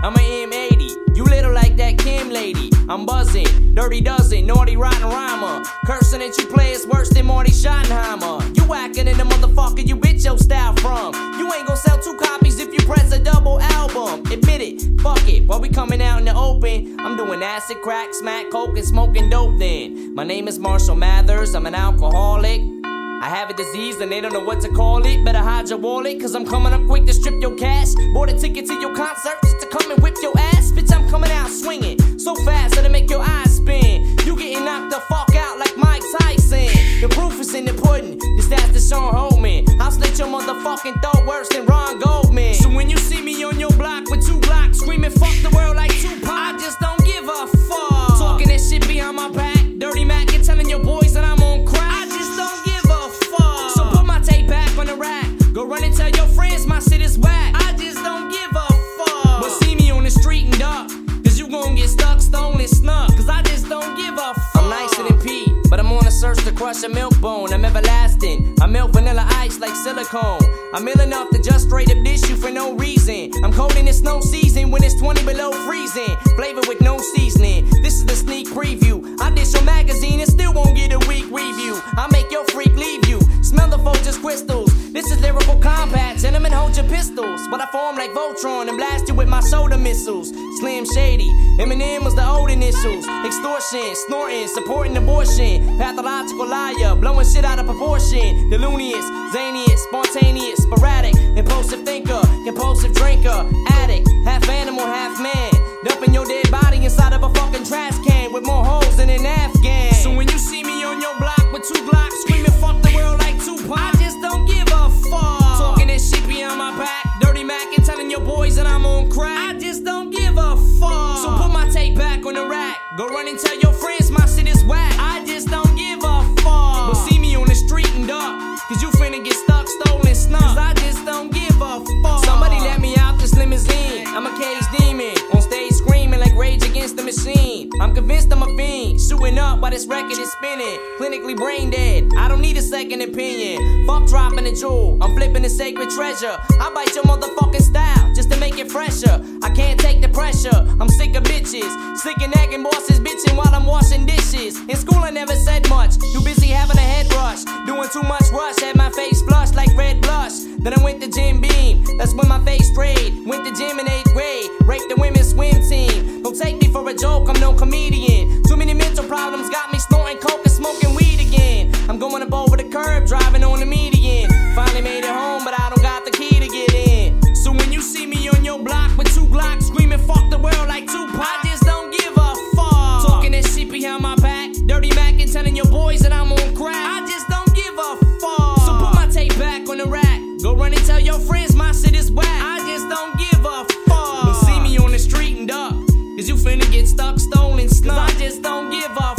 I'm an M80. You little like that Kim lady. I'm buzzing, dirty dozen, naughty rotten rhymer. Cursing at you players worse than Marty Schottenheimer. You whacking in the motherfucker you bitch your style from. You ain't gon' sell 2 copies if you press a double album. Admit it, fuck it. While we coming out in the open, I'm doing acid, crack, smack, coke, and smoking dope then. My name is Marshall Mathers, I'm an alcoholic. I have a disease and they don't know what to call it. Better hide your wallet, cause I'm coming up quick to strip your cash. Bought a ticket to your concert just to come and whip your ass. Bitch, I'm coming out swinging so fast that'll make your eyes spin. You getting knocked the fuck out like Mike Tyson. The proof is in the pudding, this that's the Sean Holman. I'll slit your motherfucking throat worse than Ron Goldman. So when you see me on your block with 2 Glocks screaming fuck the world like Tupac, I just don't give a fuck. Talking that shit behind my back, Dirty Mac and telling your boys that I'm on crack. I just don't give a fuck. So put my tape back on the rack, go run and tell your friends my shit is whack. I just don't give a fuck. But see me on the street and duck, cause you gon' get stuck, stolen, snuck. Cause I just don't give a fuck. I'm nicer than Pete, but I'm on a search to crush a milk bone. I'm everlasting, I melt vanilla ice like silicone. I'm ill enough to just straight up dish you for no reason. I'm cold in the snow season when it's 20 below freezing. Flavor with no seasoning, this is the sneak preview. I dish your magazine and still won't get a weak review. I make your freak leave you, smell the vulture's crystals. This is lyrical combat, gentlemen hold your pistols. But I form like Voltron and blast you with my soda missiles. Slim Shady, Eminem was the old initials. Extortion, snorting, supporting abortion. Pathological liar, blowing shit out of proportion. Delunious, zaniest, spontaneous, sporadic. Impulsive thinker, compulsive drinker. Addict, half animal, half man. Dumping your dead body inside of a fucking trash can with more holes than an Afghan. So when you see me on your block with 2 Glocks screaming fuck the world like Tupac, I just don't give a fuck. Talking that shit behind my back, Dirty Mac and telling your boys that I'm on crack. I just don't give a fuck. So put my tape back on the rack, go run and tell your friends my shit is whack. I just don't give a fuck. But see me on the street and duck, cause you finna get stuck, stolen, snuck. Cause I just don't give a fuck. Somebody let me out this limousine, I'm a caged demon, on stage screaming like Rage Against the Machine. I'm convinced I'm a fiend, shooting up while this record is spinning. Clinically brain dead, I don't need a second opinion. Fuck dropping a jewel, I'm flipping the sacred treasure. I bite your motherfucking style just to make it fresher. I can't take the pressure, I'm sick of bitches. Sick of nagging bosses bitching while I'm washing dishes. In school I never said much, too busy having a head rush. Doing too much rush, had my face flushed like red blush. Then I went to Jim Beam, that's when my face strayed. Went to gym in 8th grade, raped the women's swim team. Don't take me for a joke, I'm no comedian. Too many mental problems got me snorting coke and smoking weed again. I'm going up over the curb, driving on the median. Finally made it home, but I don't got the key to get in. So when you see me on your block with 2 Glocks screaming fuck the world like Tupac, I just don't give a fuck. Talking that shit behind my back, Dirty Mac and telling your boys that I'm on crack. I just don't give a fuck. So put my tape back on the rack, go run and tell your friends my shit is whack. I just don't give a fuck. But see me on the street and duck, cause you finna get stuck, stolen, snuck. Cause I just don't give a fuck.